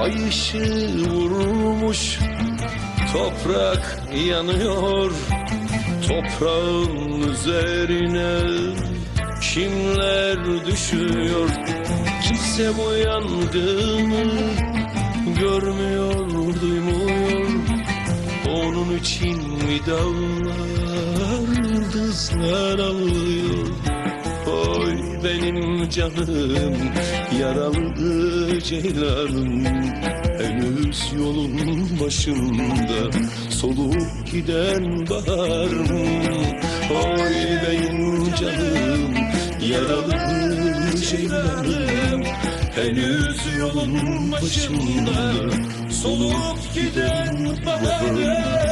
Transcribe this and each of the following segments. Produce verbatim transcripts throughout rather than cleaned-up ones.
Ay ışığı vurmuş, toprak yanıyor. Toprağın üzerine kimler düşüyor? Kimse bu yangını görmüyor, duymuyor. Onun için mi dağlar, yıldızlar ağlıyor? Oy benim canım, yaralı ceylanım, henüz yolun başında solup giden baharım. Oy benim canım, yaralı ceylanım, henüz yolun başında solup giden baharım.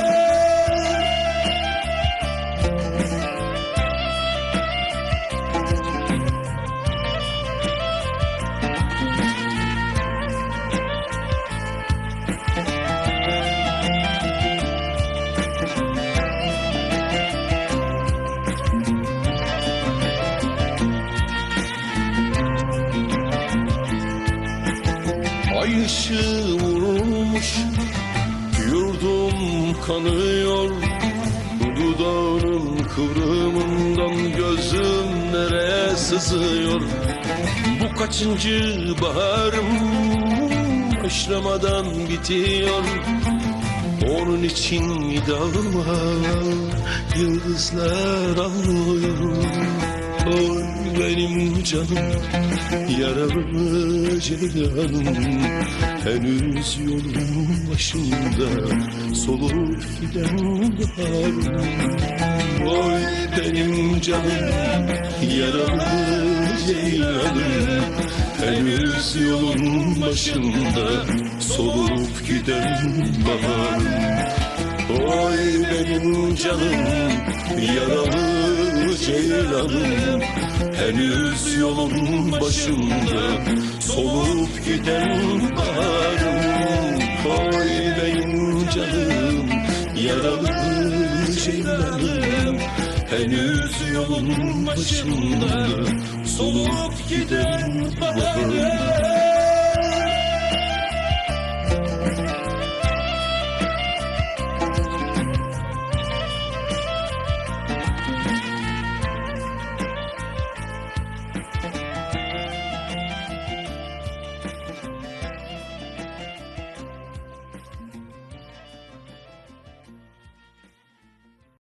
Ay ışığı vurmuş, yurdum kanıyor. Dudağının kıvrımından gözüm nereye sızıyor? Bu kaçıncı baharım, başlamadan bitiyor. Onun için dağlar, yıldızlar ağlıyor. Oy benim canım, yaralı ceylanım, henüz yolun başında solup giden baharım. Oy benim canım, yaralı ceylanım, henüz yolun başında solup giden baharım. Oy benim canım, yaralı ceylanım, henüz yolun başında solup giden baharım. Oy benim canım, yaralı ceylanım, henüz yolun başında solup giden baharım.